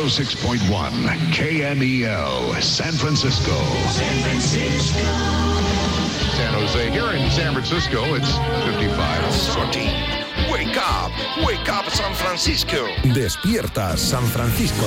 106.1 KMEL, San Francisco. San Francisco. San Jose. Here in San Francisco, it's 55. Sorty. Wake up, San Francisco. Despierta, San Francisco.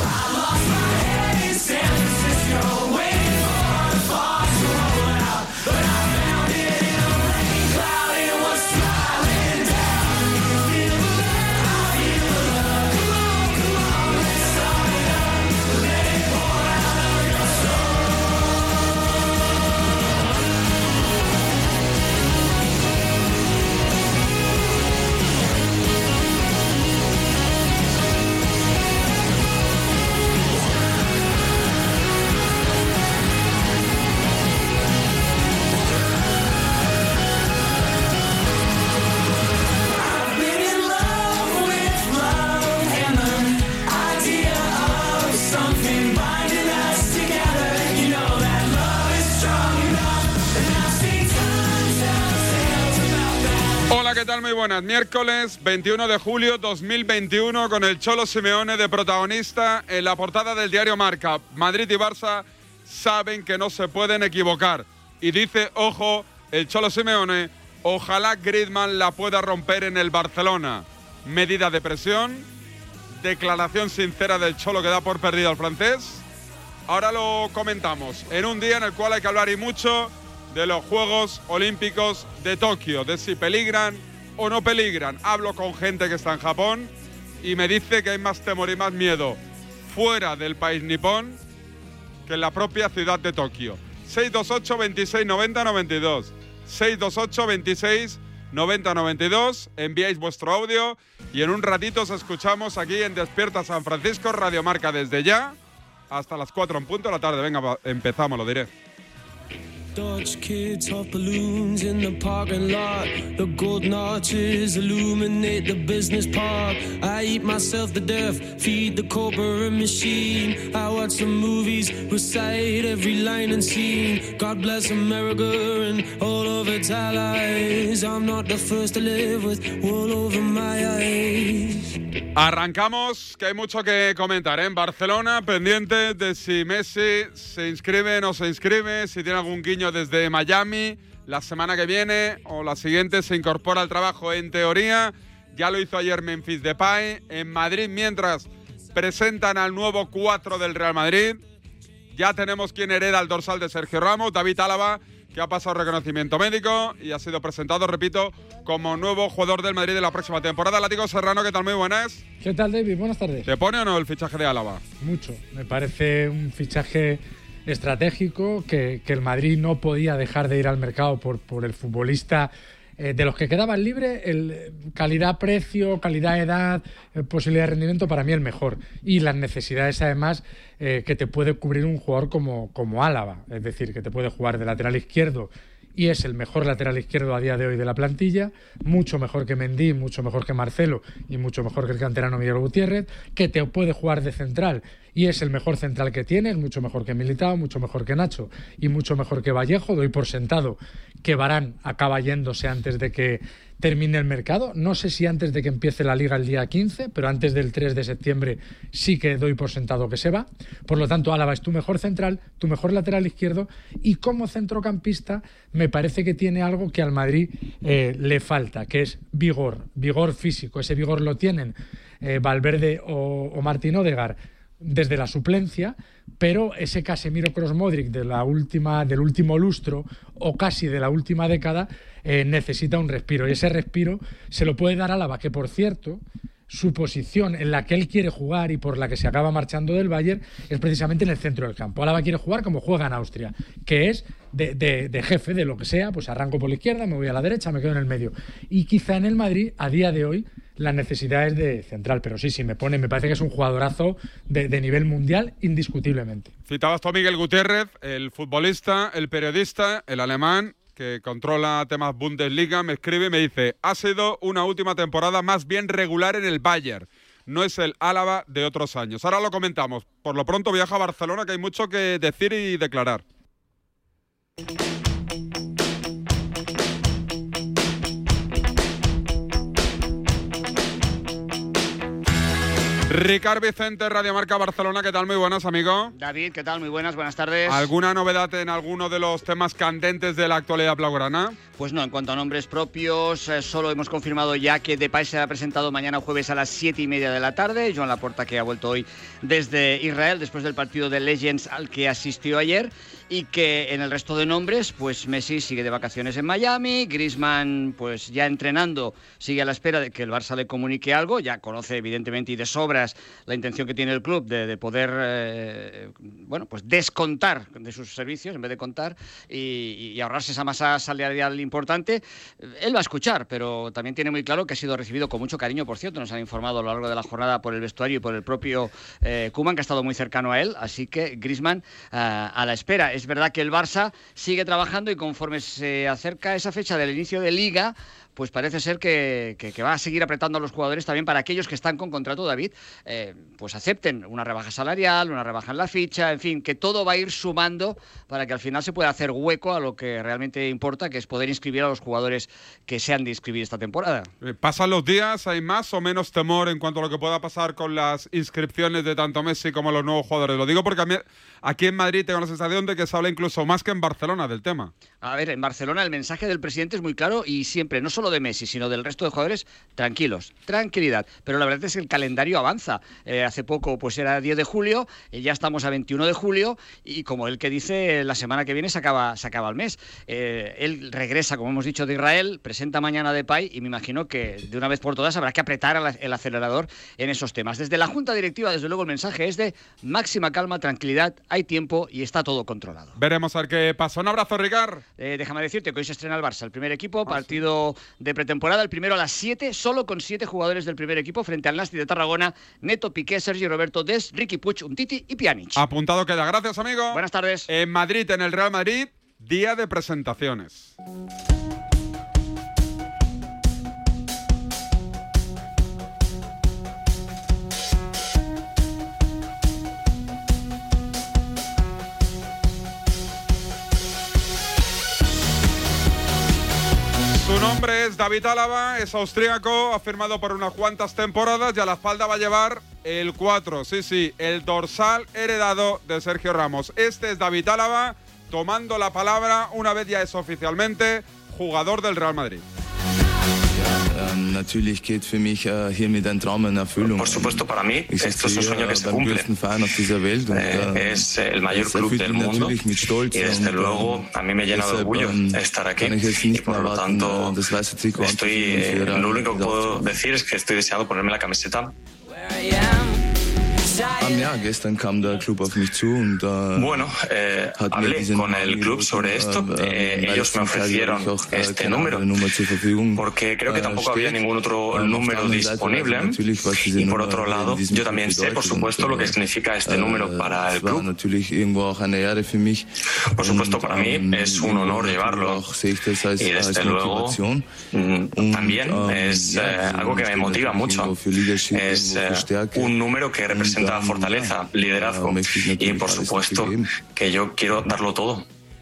Hola, ¿qué tal? Muy buenas. Miércoles 21 de julio 2021 con el Cholo Simeone de protagonista en la portada del diario Marca. Madrid y Barça saben que no se pueden equivocar. Y dice, ojo, el Cholo Simeone, ojalá Griezmann la pueda romper en el Barcelona. Medida de presión, declaración sincera del Cholo que da por perdido al francés. Ahora lo comentamos en un día en el cual hay que hablar y mucho de los Juegos Olímpicos de Tokio, de si peligran o no peligran. Hablo con gente que está en Japón y me dice que hay más temor y más miedo fuera del país nipón que en la propia ciudad de Tokio. 628 26 90 92. 628 26 90 92. Enviáis vuestro audio y en un ratito os escuchamos aquí en Despierta San Francisco, Radio Marca desde ya hasta las 4 en punto de la tarde. Venga, empezamos, lo diré. Dutch kids hot balloons in the parking lot. The golden arches illuminate the business park. I eat myself to death, feed the corporate machine. I watch some movies, recite every line and scene. God bless America and all of its allies. I'm not the first to live with wool over my eyes. Arrancamos, que hay mucho que comentar, ¿eh? En Barcelona, pendiente de si Messi se inscribe o no se inscribe, si tiene algún guiño desde Miami. La semana que viene o la siguiente se incorpora al trabajo en teoría. Ya lo hizo ayer Memphis Depay. En Madrid, mientras presentan al nuevo 4 del Real Madrid. Ya tenemos quien hereda el dorsal de Sergio Ramos, David Álava, que ha pasado reconocimiento médico y ha sido presentado, repito, como nuevo jugador del Madrid de la próxima temporada. Látigo Serrano, ¿qué tal? Muy buenas. ¿Qué tal, David? Buenas tardes. ¿Te pone o no el fichaje de Álava? Mucho. Me parece un fichaje estratégico que el Madrid no podía dejar de ir al mercado por el futbolista de los que quedaban libres. Calidad-precio, calidad-edad, posibilidad de rendimiento, para mí el mejor. Y las necesidades, además, que te puede cubrir un jugador como Álava. Es decir, que te puede jugar de lateral izquierdo y es el mejor lateral izquierdo a día de hoy de la plantilla, mucho mejor que Mendy, mucho mejor que Marcelo y mucho mejor que el canterano Miguel Gutiérrez, que te puede jugar de central y es el mejor central que tienes, mucho mejor que Militao, mucho mejor que Nacho y mucho mejor que Vallejo. Doy por sentado que Varane acaba yéndose antes de que termine el mercado. No sé si antes de que empiece la Liga el día 15, pero antes del 3 de septiembre sí que doy por sentado que se va. Por lo tanto, Álava es tu mejor central, tu mejor lateral izquierdo y como centrocampista me parece que tiene algo que al Madrid le falta, que es vigor físico. Ese vigor lo tienen Valverde o Martín Odegaard desde la suplencia, pero ese Casemiro Kroos Modric del último lustro o casi de la última década necesita un respiro, y ese respiro se lo puede dar Álava, que por cierto su posición en la que él quiere jugar y por la que se acaba marchando del Bayern es precisamente en el centro del campo. Álava quiere jugar como juega en Austria, que es de jefe de lo que sea, pues arranco por la izquierda, me voy a la derecha, me quedo en el medio. Y quizá en el Madrid, a día de hoy, la necesidad es de central, pero sí, me parece que es un jugadorazo de nivel mundial, indiscutiblemente. Citabas tú a Miguel Gutiérrez, el futbolista, el periodista, el alemán, que controla temas Bundesliga, me escribe y me dice: ha sido una última temporada más bien regular en el Bayern. No es el Álava de otros años. Ahora lo comentamos. Por lo pronto viaja a Barcelona, que hay mucho que decir y declarar. Ricard Vicente, Radio Marca Barcelona, ¿qué tal? Muy buenas, amigo. David, ¿qué tal? Muy buenas tardes. ¿Alguna novedad en alguno de los temas candentes de la actualidad blaugrana? Pues no, en cuanto a nombres propios, solo hemos confirmado ya que Depay será presentado mañana jueves a las 7:30 de la tarde. Joan Laporta, que ha vuelto hoy desde Israel, después del partido de Legends al que asistió ayer. Y que en el resto de nombres, pues Messi sigue de vacaciones en Miami, Griezmann pues ya entrenando, sigue a la espera de que el Barça le comunique algo, ya conoce evidentemente y de sobras la intención que tiene el club de poder, pues descontar de sus servicios en vez de contar y ahorrarse esa masa salarial importante. Él va a escuchar, pero también tiene muy claro que ha sido recibido con mucho cariño, por cierto, nos han informado a lo largo de la jornada por el vestuario y por el propio Koeman, que ha estado muy cercano a él, así que Griezmann a la espera. Es verdad que el Barça sigue trabajando y conforme se acerca esa fecha del inicio de Liga, pues parece ser que va a seguir apretando a los jugadores también para aquellos que están con contrato, David, pues acepten una rebaja salarial, una rebaja en la ficha, en fin, que todo va a ir sumando para que al final se pueda hacer hueco a lo que realmente importa, que es poder inscribir a los jugadores que se han de inscribir esta temporada. ¿Pasan los días? ¿Hay más o menos temor en cuanto a lo que pueda pasar con las inscripciones de tanto Messi como los nuevos jugadores? Lo digo porque a mí, aquí en Madrid tengo la sensación de que se habla incluso más que en Barcelona del tema. A ver, en Barcelona el mensaje del presidente es muy claro y siempre, no solo de Messi, sino del resto de jugadores, tranquilos, tranquilidad. Pero la verdad es que el calendario avanza. Hace poco pues era 10 de julio, ya estamos a 21 de julio y como él que dice, la semana que viene se acaba el mes. Él regresa, como hemos dicho, de Israel, presenta mañana a Depay y me imagino que de una vez por todas habrá que apretar el acelerador en esos temas. Desde la Junta Directiva, desde luego, el mensaje es de máxima calma, tranquilidad, hay tiempo y está todo controlado. Veremos a ver qué pasa. Un abrazo, Ricard. Déjame decirte que hoy se estrena el Barça, el primer equipo, partido de pretemporada, el primero a las 7, solo con 7 jugadores del primer equipo frente al Nasti de Tarragona, Neto, Piqué, Sergi Roberto, Des, Riqui Puig, Umtiti y Pjanic. Apuntado queda. Gracias, amigo. Buenas tardes. En Madrid, en el Real Madrid, día de presentaciones. Su nombre es David Álava, es austríaco, ha firmado por unas cuantas temporadas y a la espalda va a llevar el 4, sí, el dorsal heredado de Sergio Ramos. Este es David Álava tomando la palabra una vez ya es oficialmente jugador del Real Madrid. Por supuesto, para mí esto es un sueño que se cumple. Es el mayor club del mundo y desde luego a mí me llena de orgullo estar aquí y por lo tanto lo único que puedo decir es que estoy deseando ponerme la camiseta. Bueno, hablé con el club sobre esto. Ellos me ofrecieron este número porque creo que tampoco había ningún otro número disponible. Y por otro lado, yo también sé, por supuesto, lo que significa este número para el club. Por supuesto, para mí es un honor llevarlo. Y desde luego, también es algo que me motiva mucho. Es un número que representa fortaleza, liderazgo y por supuesto que yo quiero darlo todo.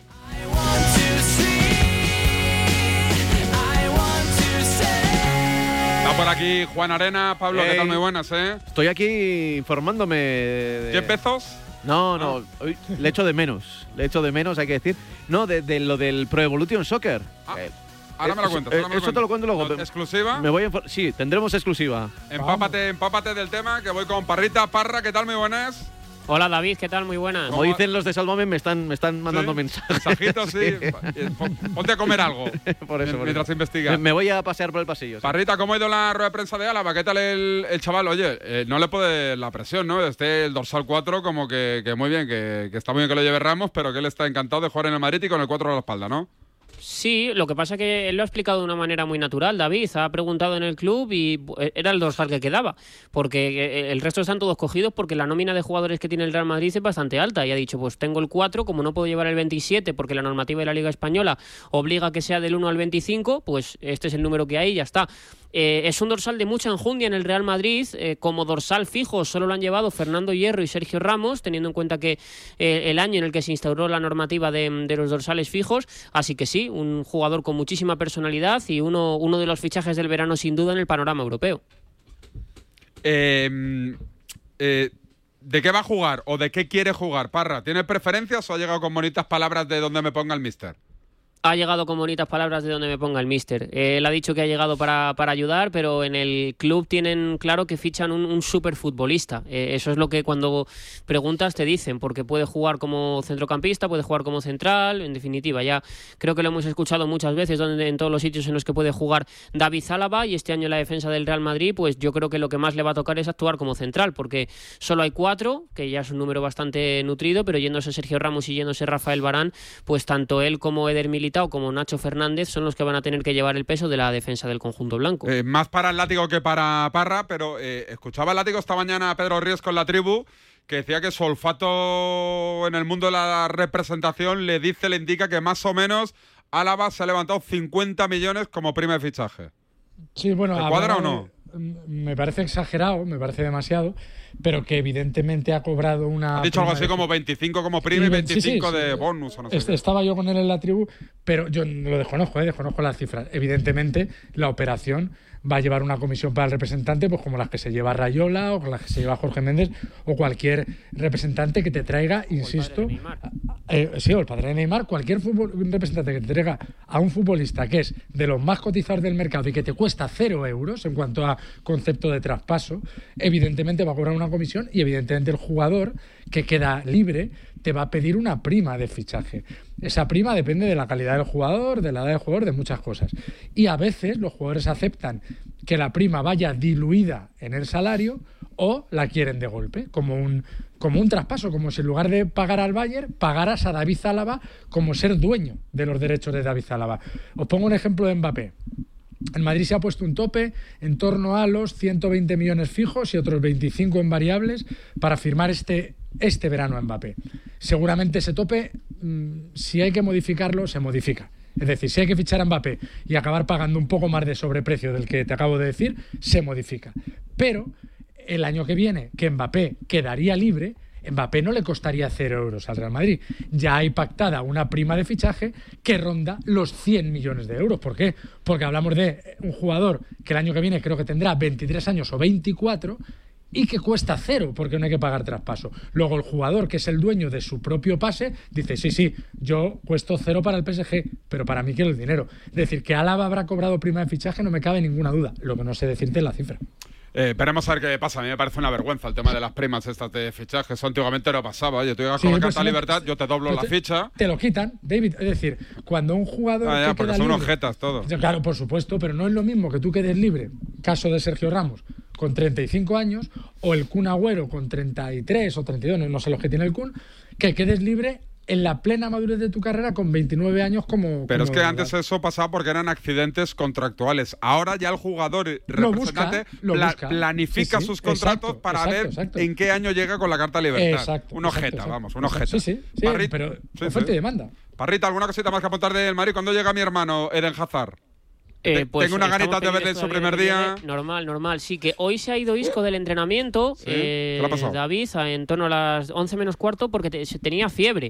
Está por aquí Juan Arena. Pablo, ¿qué tal? Muy buenas, ¿eh? Estoy aquí informándome de... ¿10 pesos? No, hoy le echo de menos, hay que decir. No, de lo del Pro Evolution Soccer. Ahora me lo cuentas. Eso te lo cuento luego. ¿Exclusiva? Sí, tendremos exclusiva. Empápate del tema, que voy con Parrita. Parra, ¿qué tal? Muy buenas. Hola, David, ¿qué tal? Muy buenas. Como dicen los de Sálvame, me están mandando mensajes. Mensajitos, sí. Ponte a comer algo. por eso. Mientras investigas. Me voy a pasear por el pasillo. Parrita, ¿cómo ha ido la rueda de prensa de Álava? ¿Qué tal el chaval? Oye, no le puede la presión, ¿no? El dorsal 4 como que muy bien, que está muy bien que lo lleve Ramos, pero que él está encantado de jugar en el Madrid y con el 4 a la espalda, ¿no? Sí, lo que pasa es que él lo ha explicado de una manera muy natural, David. Ha preguntado en el club y era el dorsal que quedaba, porque el resto están todos cogidos porque la nómina de jugadores que tiene el Real Madrid es bastante alta y ha dicho, pues tengo el 4, como no puedo llevar el 27 porque la normativa de la Liga Española obliga a que sea del 1 al 25, pues este es el número que hay y ya está. Es un dorsal de mucha enjundia en el Real Madrid. Como dorsal fijo solo lo han llevado Fernando Hierro y Sergio Ramos, teniendo en cuenta que el año en el que se instauró la normativa de los dorsales fijos. Así que sí, un jugador con muchísima personalidad y uno de los fichajes del verano sin duda en el panorama europeo. ¿de qué va a jugar o de qué quiere jugar, Parra? ¿Tiene preferencias o ha llegado con bonitas palabras de donde me ponga el míster? Ha llegado con bonitas palabras de donde me ponga el míster. Él ha dicho que ha llegado para ayudar, pero en el club tienen claro que fichan un superfutbolista. Eso es lo que cuando preguntas te dicen, porque puede jugar como centrocampista, puede jugar como central, en definitiva. Ya creo que lo hemos escuchado muchas veces en todos los sitios en los que puede jugar David Álava, y este año en la defensa del Real Madrid, pues yo creo que lo que más le va a tocar es actuar como central, porque solo hay 4, que ya es un número bastante nutrido, pero yéndose Sergio Ramos y yéndose Rafael Varane, pues tanto él como Eder Militão como Nacho Fernández son los que van a tener que llevar el peso de la defensa del conjunto blanco. Más para el Látigo que para Parra, pero escuchaba el Látigo esta mañana a Pedro Ríos con La Tribu, que decía que su olfato en el mundo de la representación le indica que más o menos Álava se ha levantado 50 millones como prima de fichaje. Sí, bueno, ¿te cuadra o no? Me parece exagerado, me parece demasiado, pero que evidentemente ha cobrado una... Ha dicho algo así como 25 como prima y 25 de bonus. O no sé estaba yo con él en La Tribu, pero yo lo desconozco las cifras. Evidentemente, la operación va a llevar una comisión para el representante, pues como las que se lleva Rayola o con las que se lleva Jorge Méndez o cualquier representante que te traiga, insisto, o el padre de Neymar, cualquier representante que te traiga a un futbolista que es de los más cotizados del mercado y que te cuesta 0 euros en cuanto a concepto de traspaso, evidentemente va a cobrar una comisión y evidentemente el jugador que queda libre te va a pedir una prima de fichaje. Esa prima depende de la calidad del jugador, de la edad del jugador, de muchas cosas. Y a veces los jugadores aceptan que la prima vaya diluida en el salario o la quieren de golpe, como un traspaso, como si en lugar de pagar al Bayern, pagaras a David Álava como ser dueño de los derechos de David Álava. Os pongo un ejemplo de Mbappé. El Madrid se ha puesto un tope en torno a los 120 millones fijos y otros 25 en variables para firmar este verano a Mbappé. Seguramente ese tope, si hay que modificarlo, se modifica. Es decir, si hay que fichar a Mbappé y acabar pagando un poco más de sobreprecio del que te acabo de decir, se modifica. Pero el año que viene, que Mbappé quedaría libre, Mbappé no le costaría 0 euros al Real Madrid. Ya hay pactada una prima de fichaje que ronda los 100 millones de euros. ¿Por qué? Porque hablamos de un jugador que el año que viene creo que tendrá 23 años o 24 y que cuesta 0 porque no hay que pagar traspaso. Luego el jugador, que es el dueño de su propio pase, dice, sí, yo cuesto 0 para el PSG, pero para mí quiero el dinero. Es decir, que Álava habrá cobrado prima de fichaje no me cabe ninguna duda. Lo que no sé decirte es la cifra. Esperemos a ver qué pasa. A mí me parece una vergüenza el tema de las primas estas de fichaje. Eso antiguamente no pasaba. Oye, tú llegas con la carta libertad, yo te doblo la ficha. Te lo quitan, David. Es decir, cuando un jugador porque son unos jetas todos. Claro, por supuesto, pero no es lo mismo que tú quedes libre, caso de Sergio Ramos, con 35 años, o el Kun Agüero con 33 o 32, no sé los que tiene el Kun, que quedes libre en la plena madurez de tu carrera con 29 años Pero es que antes eso pasaba porque eran accidentes contractuales. Ahora ya el jugador representante planifica sus contratos para ver en qué año llega con la carta de libertad. Un ojeta. Sí, pero oferta y demanda. Parrita, ¿alguna cosita más que apontar del Madrid? ¿Cuándo llega mi hermano Eden Hazard? Pues tengo una ganita de verle en su primer día. Normal. Sí, que hoy se ha ido Isco del entrenamiento, ¿Qué le ha pasado? David, en torno a las 11 menos cuarto, porque tenía fiebre.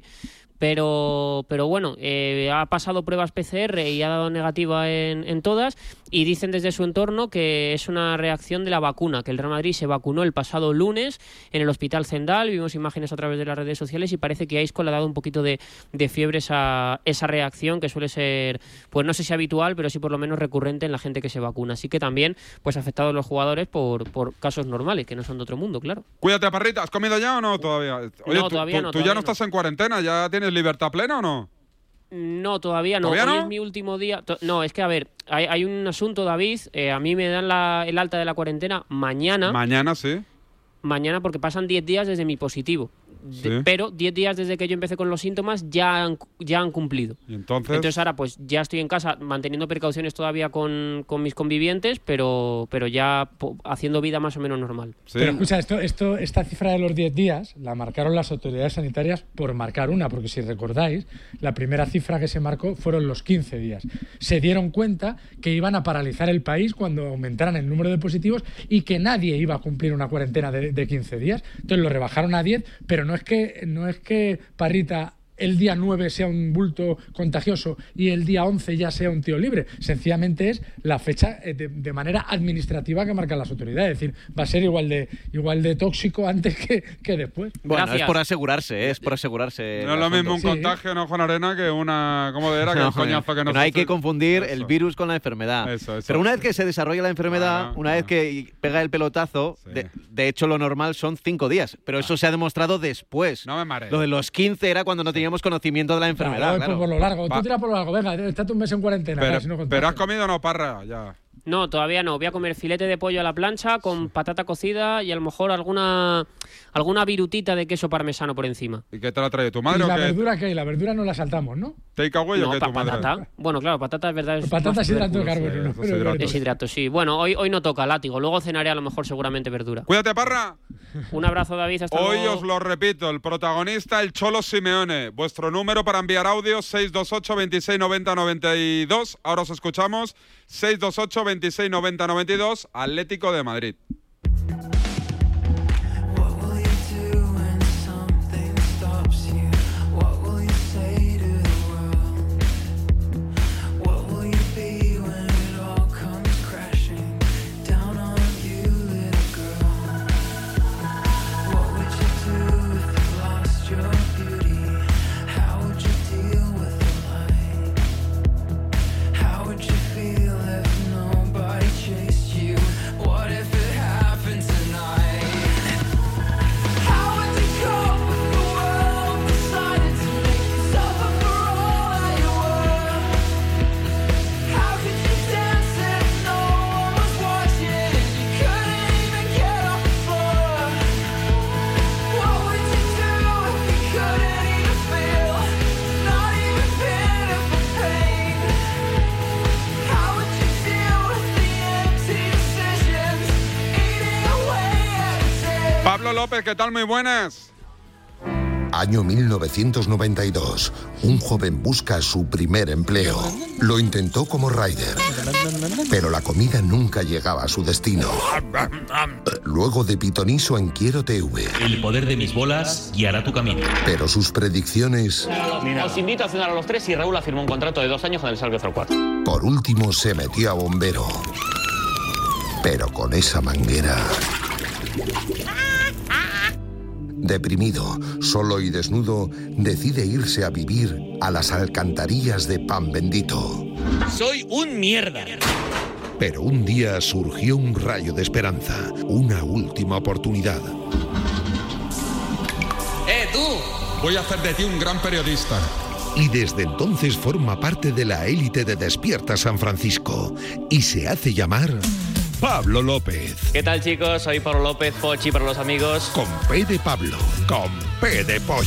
Pero bueno, ha pasado pruebas PCR y ha dado negativa en todas, y dicen desde su entorno que es una reacción de la vacuna, que el Real Madrid se vacunó el pasado lunes en el Hospital Zendal. Vimos imágenes a través de las redes sociales y parece que a Isco le ha dado un poquito de fiebre esa reacción, que suele ser, pues no sé si habitual, pero sí por lo menos recurrente en la gente que se vacuna. Así que también pues afectados los jugadores por casos normales, que no son de otro mundo, claro. Cuídate, Parrita. ¿Has comido ya o no todavía? Oye, no, todavía no. ¿Tú ya no estás en cuarentena? ¿Ya tienes libertad plena o no? No, todavía no. ¿Todavía no? Hoy es mi último día. No, es que, a ver, hay un asunto, David. A mí me dan el alta de la cuarentena mañana. Mañana, sí. Mañana, porque pasan 10 días desde mi positivo. Sí. Pero 10 días desde que yo empecé con los síntomas ya han cumplido. ¿Y entonces ahora pues ya estoy en casa manteniendo precauciones todavía con mis convivientes, pero ya haciendo vida más o menos normal. Sí. Pero escucha, esta cifra de los 10 días la marcaron las autoridades sanitarias por marcar una, porque si recordáis, la primera cifra que se marcó fueron los 15 días. Se dieron cuenta que iban a paralizar el país cuando aumentaran el número de positivos y que nadie iba a cumplir una cuarentena de 15 días. Entonces lo rebajaron a 10, pero no es que Parrita el día 9 sea un bulto contagioso y el día 11 ya sea un tío libre. Sencillamente es la fecha de manera administrativa que marcan las autoridades. Es decir, va a ser igual de tóxico antes que después. Bueno, es por asegurarse, No es lo mismo un contagio, ¿no, Juan Arena? Que una... ¿Cómo era? Que un coñazo que no hay que confundir el virus con la enfermedad. Pero una vez que se desarrolla la enfermedad, una vez que pega el pelotazo, de hecho lo normal son 5 días. Pero eso se ha demostrado después. No me marees. Lo de los 15 era cuando no teníamos conocimiento de la enfermedad. Claro. Por lo largo. Tú tiras por lo largo. Venga, estate un mes en cuarentena. Pero has comido o no, Parra, ya. No, todavía no. Voy a comer filete de pollo a la plancha con patata cocida y a lo mejor alguna virutita de queso parmesano por encima. ¿Y qué te la trae tu madre? ¿Y o la qué? verdura qué? La verdura no la saltamos, ¿no? ¿Takeaway o qué tu madre? Patata. Bueno, claro, patata es verdad. Patata es hidrato de carbono. Es hidrato, sí. Bueno, hoy no toca látigo. Luego cenaré a lo mejor seguramente verdura. Cuídate, Parra. Un abrazo, David. Hasta Hoy luego. os lo repito, el protagonista, el Cholo Simeone. Vuestro número para enviar audio, 628 26 90 92. Ahora os escuchamos, 628 26 90 92, Atlético de Madrid. Pablo López, ¿qué tal? Muy buenas. Año 1992. Un joven busca su primer empleo. Lo intentó como rider, pero la comida nunca llegaba a su destino. Luego de pitoniso en Quiero TV. El poder de mis bolas guiará tu camino. Pero sus predicciones... Os invito a cenar a los 3 y Raúl firmó un contrato de 2 años con el Schalke 04. Por último se metió a bombero. Pero con esa manguera... Deprimido, solo y desnudo, decide irse a vivir a las alcantarillas de Pan Bendito. Soy un mierda. Pero un día surgió un rayo de esperanza, una última oportunidad. ¡Tú! Voy a hacer de ti un gran periodista. Y desde entonces forma parte de la élite de Despierta San Francisco y se hace llamar... Pablo López. ¿Qué tal, chicos? Soy Pablo López, Pochi para los amigos. Con P de Pablo, con P de pollo.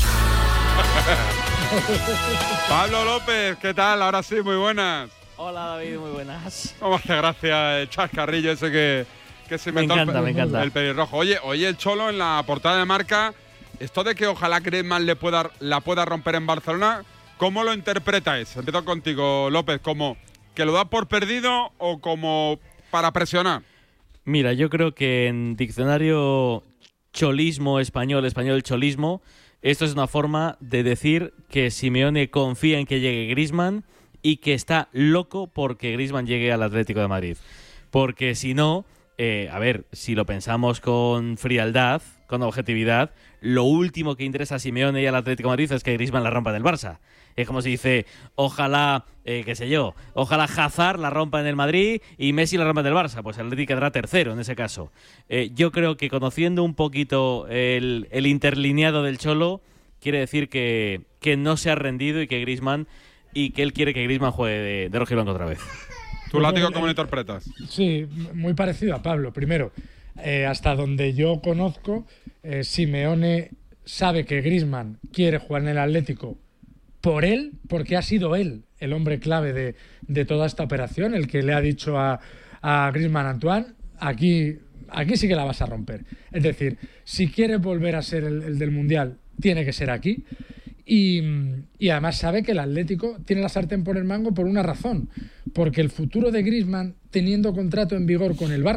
Pablo López, ¿qué tal? Ahora sí, muy buenas. Hola, David, muy buenas. ¿Cómo hace gracia el chascarrillo ese que se inventó? Me encanta. El pelirrojo. Oye, el Cholo en la portada de Marca, esto de que ojalá Griezmann la pueda romper en Barcelona, ¿cómo lo interpretáis? Empiezo contigo, López, ¿como que lo da por perdido o como para presionar? Mira, yo creo que en diccionario cholismo español cholismo, esto es una forma de decir que Simeone confía en que llegue Griezmann y que está loco porque Griezmann llegue al Atlético de Madrid. Porque si no, a ver, si lo pensamos con frialdad, con objetividad, lo último que interesa a Simeone y al Atlético de Madrid es que Griezmann la rompa en el Barça. Es como si dice, ojalá, ojalá Hazard la rompa en el Madrid y Messi la rompa en el Barça. Pues el Atlético quedará tercero en ese caso. Yo creo que conociendo un poquito el interlineado del Cholo, quiere decir que no se ha rendido y que Griezmann, y que él quiere que Griezmann juegue de rojiblanco otra vez. ¿Tú, Látigo, cómo lo interpretas? Sí, muy parecido a Pablo. Primero, hasta donde yo conozco, Simeone sabe que Griezmann quiere jugar en el Atlético por él, porque ha sido él el hombre clave de toda esta operación, el que le ha dicho a Griezmann, Antoine, aquí sí que la vas a romper. Es decir, si quieres volver a ser el del Mundial, tiene que ser aquí. Y además sabe que el Atlético tiene la sartén por el mango por una razón, porque el futuro de Griezmann, teniendo contrato en vigor con el Barça,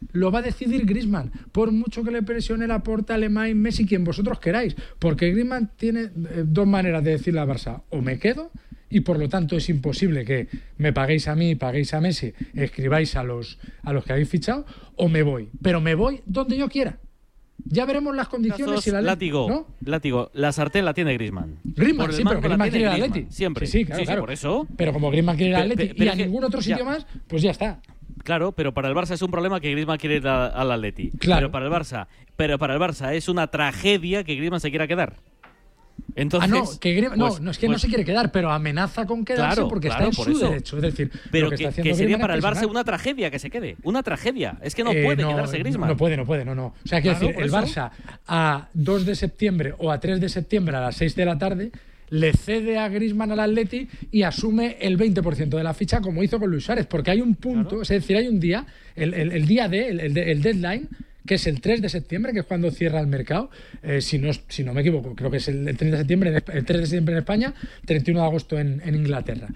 lo va a decidir Griezmann, por mucho que le presione Laporta, Alemán, Messi, quien vosotros queráis, porque Griezmann tiene dos maneras de decirle al Barça: o me quedo, y por lo tanto es imposible que me paguéis a mí, paguéis a Messi, escribáis a los que habéis fichado, o me voy, pero me voy donde yo quiera. Ya veremos las condiciones. Si látigo, la sartén la tiene Griezmann. Griezmann, sí, pero Griezmann quiere ir al Atleti. Siempre. Sí, claro. Por eso. Pero como Griezmann quiere ir al Atleti y a ningún otro sitio más, pues ya está. Claro, pero para el Barça es un problema que Griezmann quiere ir al Atleti. Claro. Pero para el Barça es una tragedia que Griezmann se quiera quedar. Entonces, no es que no se quiere quedar, pero amenaza con quedarse porque está en su derecho. Es decir, pero que sería para el Barça una tragedia que se quede. Una tragedia. Es que no puede quedarse Griezmann. No puede. O sea, quiero decir, el Barça a 2 de septiembre o a 3 de septiembre a las 6 de la tarde le cede a Griezmann al Atleti y asume el 20% de la ficha, como hizo con Luis Suárez, porque hay un punto, es decir, hay un día, el día el deadline, que es el 3 de septiembre, que es cuando cierra el mercado, si no me equivoco, creo que es el 3 de septiembre en España, 31 de agosto en Inglaterra.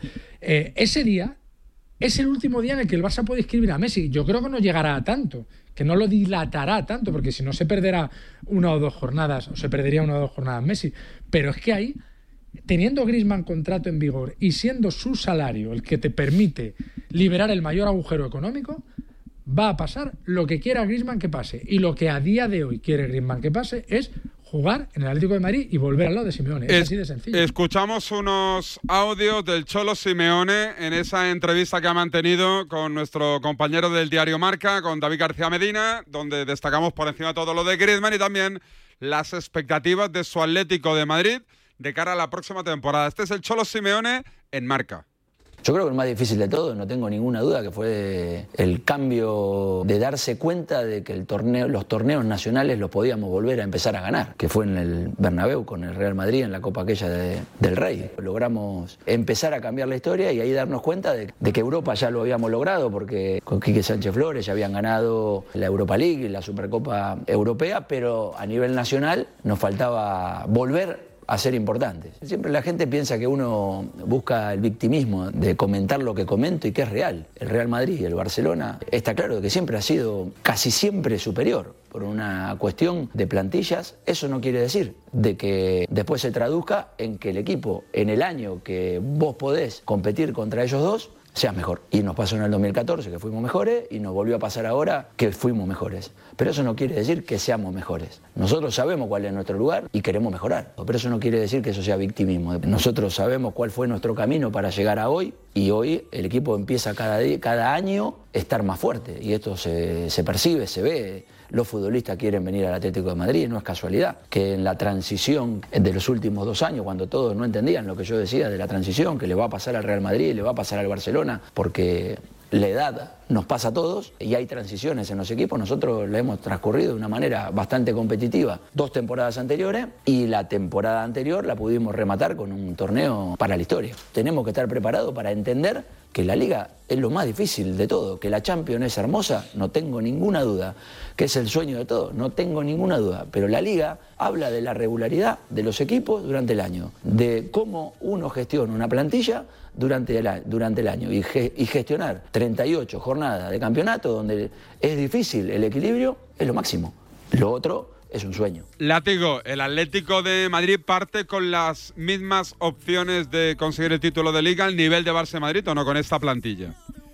Ese día es el último día en el que el Barça puede inscribir a Messi. Yo creo que no llegará a tanto, que no lo dilatará tanto, porque si no se perderá 1 o 2 jornadas, o se perdería 1 o 2 jornadas Messi. Pero es que ahí, teniendo Griezmann contrato en vigor y siendo su salario el que te permite liberar el mayor agujero económico, va a pasar lo que quiera Griezmann que pase. Y lo que a día de hoy quiere Griezmann que pase es jugar en el Atlético de Madrid y volver al lado de Simeone. Es así de sencillo. Escuchamos unos audios del Cholo Simeone en esa entrevista que ha mantenido con nuestro compañero del diario Marca, con David García Medina, donde destacamos por encima todo lo de Griezmann y también las expectativas de su Atlético de Madrid de cara a la próxima temporada. Este es el Cholo Simeone en Marca. Yo creo que el más difícil de todo, no tengo ninguna duda, que fue el cambio de darse cuenta de que los torneos nacionales los podíamos volver a empezar a ganar, que fue en el Bernabéu con el Real Madrid en la Copa aquella del Rey. Logramos empezar a cambiar la historia y ahí darnos cuenta de que Europa ya lo habíamos logrado, porque con Quique Sánchez Flores ya habían ganado la Europa League y la Supercopa Europea, pero a nivel nacional nos faltaba volver a ser importantes. Siempre la gente piensa que uno busca el victimismo de comentar lo que comento y que es real. El Real Madrid y el Barcelona está claro que siempre ha sido casi siempre superior por una cuestión de plantillas. Eso no quiere decir de que después se traduzca en que el equipo en el año que vos podés competir contra ellos dos seas mejor. Y nos pasó en el 2014 que fuimos mejores y nos volvió a pasar ahora que fuimos mejores. Pero eso no quiere decir que seamos mejores. Nosotros sabemos cuál es nuestro lugar y queremos mejorar. Pero eso no quiere decir que eso sea victimismo. Nosotros sabemos cuál fue nuestro camino para llegar a hoy y hoy el equipo empieza cada año a estar más fuerte. Y esto se percibe, se ve. Los futbolistas quieren venir al Atlético de Madrid, no es casualidad que en la transición de los últimos 2 años, cuando todos no entendían lo que yo decía de la transición, que le va a pasar al Real Madrid, le va a pasar al Barcelona, porque la edad nos pasa a todos y hay transiciones en los equipos. Nosotros la hemos transcurrido de una manera bastante competitiva 2 temporadas anteriores y la temporada anterior la pudimos rematar con un torneo para la historia. Tenemos que estar preparados para entender que la Liga es lo más difícil de todo, que la Champions es hermosa, no tengo ninguna duda, que es el sueño de todos, no tengo ninguna duda, pero la Liga habla de la regularidad de los equipos durante el año, de cómo uno gestiona una plantilla durante el año y gestionar 38 jornadas de campeonato donde es difícil el equilibrio, es lo máximo. Lo otro es un sueño. Látigo, el Atlético de Madrid parte con las mismas opciones de conseguir el título de Liga al nivel de Barça Madrid, ¿o no, con esta plantilla?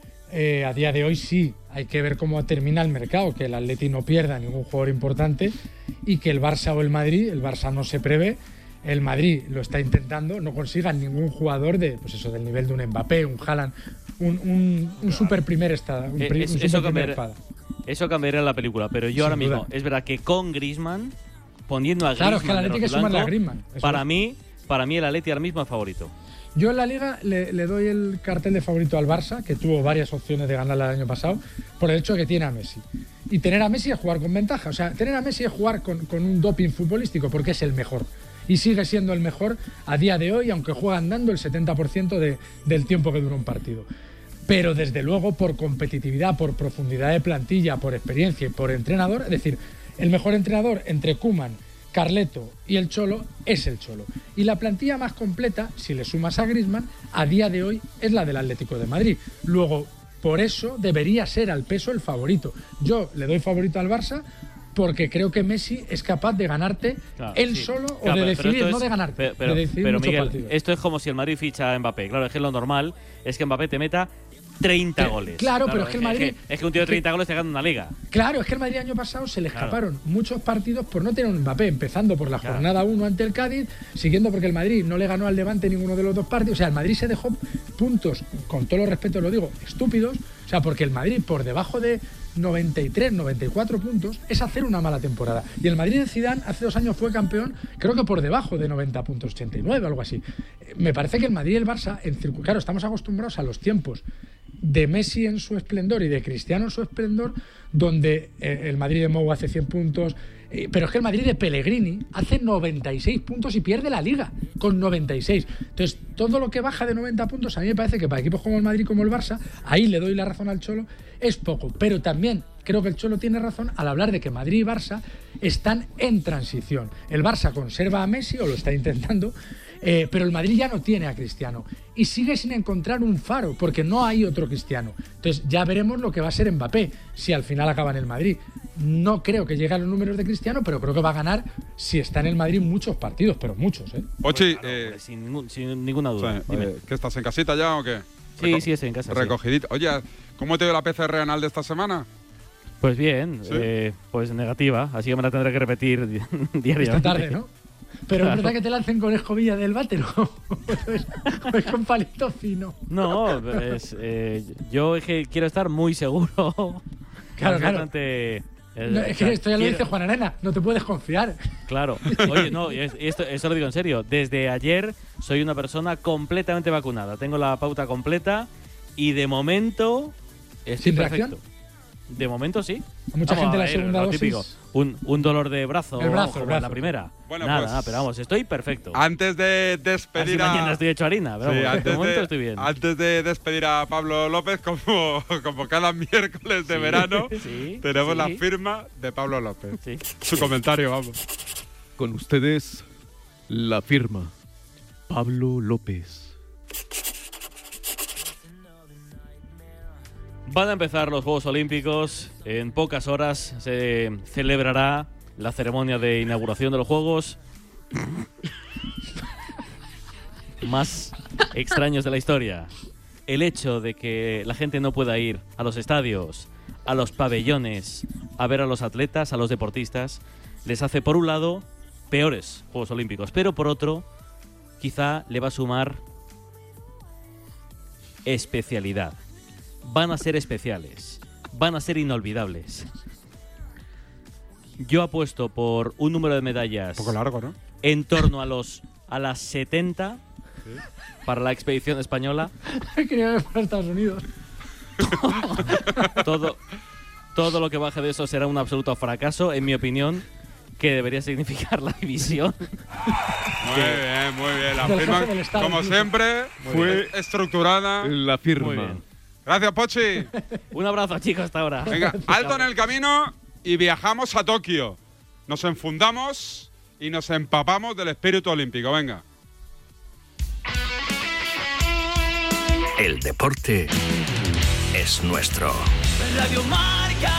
A día de hoy sí, hay que ver cómo termina el mercado, que el Atleti no pierda ningún jugador importante y que el Barça o el Madrid, el Barça no se prevé, el Madrid lo está intentando, no consigan ningún jugador del nivel de un Mbappé, un Haaland, un super primer estado, un super primer espada. Eso cambiaría la película, pero yo ahora mismo, es verdad que con Griezmann, poniendo a Griezmann, claro, es que el Atleti que sumarle a Griezmann. Para mí el Atleti ahora mismo es favorito. Yo en la Liga le doy el cartel de favorito al Barça, que tuvo varias opciones de ganarla el año pasado, por el hecho de que tiene a Messi. Y tener a Messi es jugar con ventaja. O sea, tener a Messi es jugar con un doping futbolístico, porque es el mejor. Y sigue siendo el mejor a día de hoy, aunque juegan dando el 70% del tiempo que dura un partido. Pero desde luego por competitividad, por profundidad de plantilla, por experiencia y por entrenador, es decir, el mejor entrenador entre Koeman, Carleto y el Cholo es el Cholo. Y la plantilla más completa, si le sumas a Griezmann, a día de hoy es la del Atlético de Madrid. Luego, por eso debería ser al peso el favorito. Yo le doy favorito al Barça porque creo que Messi es capaz de ganarte él solo o de decidir, no de ganarte, de decidir muchos Miguel, partidos. Esto es como si el Madrid ficha a Mbappé. Claro, es que lo normal es que Mbappé te meta 30 goles. Claro, pero es que el Madrid... Es que un tío de 30 goles te gana una liga. Claro, es que el Madrid el año pasado se le escaparon muchos partidos por no tener un Mbappé, empezando por la jornada 1 ante el Cádiz, siguiendo porque el Madrid no le ganó al Levante ninguno de los dos partidos. O sea, el Madrid se dejó puntos, con todo los respetos lo digo, estúpidos. O sea, porque el Madrid por debajo de 93, 94 puntos es hacer una mala temporada. Y el Madrid de Zidane hace 2 años fue campeón, creo que por debajo de 90 puntos, 89 o algo así. Me parece que el Madrid y el Barça, claro, estamos acostumbrados a los tiempos de Messi en su esplendor y de Cristiano en su esplendor, donde el Madrid de Mou hace 100 puntos, pero es que el Madrid de Pellegrini hace 96 puntos y pierde la Liga con 96. Entonces, todo lo que baja de 90 puntos, a mí me parece que para equipos como el Madrid, como el Barça, ahí le doy la razón al Cholo, es poco. Pero también creo que el Cholo tiene razón al hablar de que Madrid y Barça están en transición. El Barça conserva a Messi, o lo está intentando, pero el Madrid ya no tiene a Cristiano y sigue sin encontrar un faro porque no hay otro Cristiano. Entonces ya veremos lo que va a ser Mbappé si al final acaba en el Madrid. No creo que llegue a los números de Cristiano, pero creo que va a ganar si está en el Madrid muchos partidos, pero muchos, ¿eh? Pochi, sin ninguna duda. ¿Qué estás en casita ya o qué? Sí, estoy en casa. Recogidito. Oye, ¿cómo te dio la PCR anal de esta semana? Pues bien, ¿sí? Pues negativa, así que me la tendré que repetir diariamente. Esta tarde, ¿no? Pero es verdad que te lancen con escobilla del váter o es con palito fino. No, yo es que quiero estar muy seguro. Claro. Es que esto ya lo dice Juan Arena, no te puedes confiar. Claro. Oye, no, esto lo digo en serio. Desde ayer soy una persona completamente vacunada. Tengo la pauta completa y de momento estoy perfecto. ¿Reacción? De momento sí. A mucha gente la segunda dosis. Típico. Un dolor de brazo, el brazo. la primera. Bueno, nada, pero vamos, estoy perfecto. Antes de despedir mañana estoy hecho harina, pero vamos, de momento estoy bien. Antes de despedir a Pablo López, como cada miércoles de verano, tenemos la firma de Pablo López. Sí. Su comentario, vamos. Con ustedes, la firma Pablo López. Van a empezar los Juegos Olímpicos. En pocas horas se celebrará la ceremonia de inauguración de los Juegos más extraños de la historia. El hecho de que la gente no pueda ir a los estadios, a los pabellones, a ver a los atletas, a los deportistas, les hace, por un lado, peores Juegos Olímpicos, pero por otro, quizá le va a sumar especialidad. Van a ser especiales, van a ser inolvidables. Yo apuesto por un número de medallas un poco largo, ¿no? En torno a las 70 para la expedición española. Quería ver para Estados Unidos. Todo lo que baje de eso será un absoluto fracaso, en mi opinión, que debería significar la división. Muy bien. La firma, como siempre, fue estructurada. La firma. Muy bien. Gracias, Pochi. Un abrazo, chicos, hasta ahora. Venga, alto en el camino y viajamos a Tokio. Nos enfundamos y nos empapamos del espíritu olímpico. Venga. El deporte es nuestro. Radio Marca.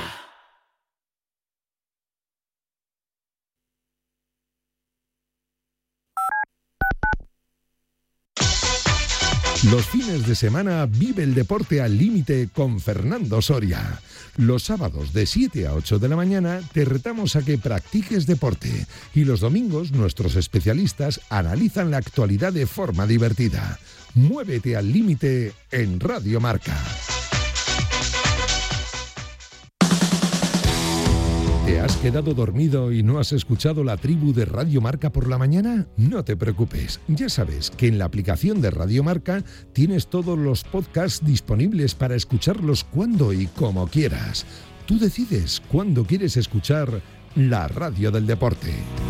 Los fines de semana vive el deporte al límite con Fernando Soria. Los sábados de 7 a 8 de la mañana te retamos a que practiques deporte y los domingos nuestros especialistas analizan la actualidad de forma divertida. Muévete al límite en Radio Marca. ¿Te has quedado dormido y no has escuchado la tribu de Radio Marca por la mañana? No te preocupes, ya sabes que en la aplicación de Radio Marca tienes todos los podcasts disponibles para escucharlos cuando y como quieras. Tú decides cuándo quieres escuchar la radio del deporte.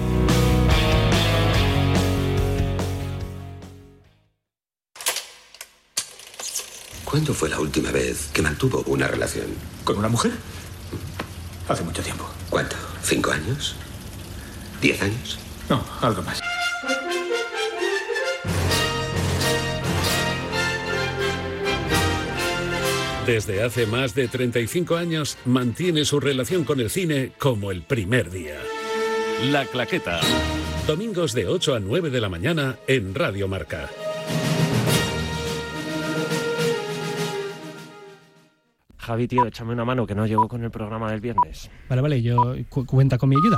¿Cuándo fue la última vez que mantuvo una relación? ¿Con una mujer? Hace mucho tiempo. ¿Cuánto? ¿5 años? ¿10 años? No, algo más. Desde hace más de 35 años mantiene su relación con el cine como el primer día. La Claqueta. Domingos de 8 a 9 de la mañana en Radio Marca. Javi, tío, échame una mano que no llego con el programa del viernes. Vale, yo cuenta con mi ayuda.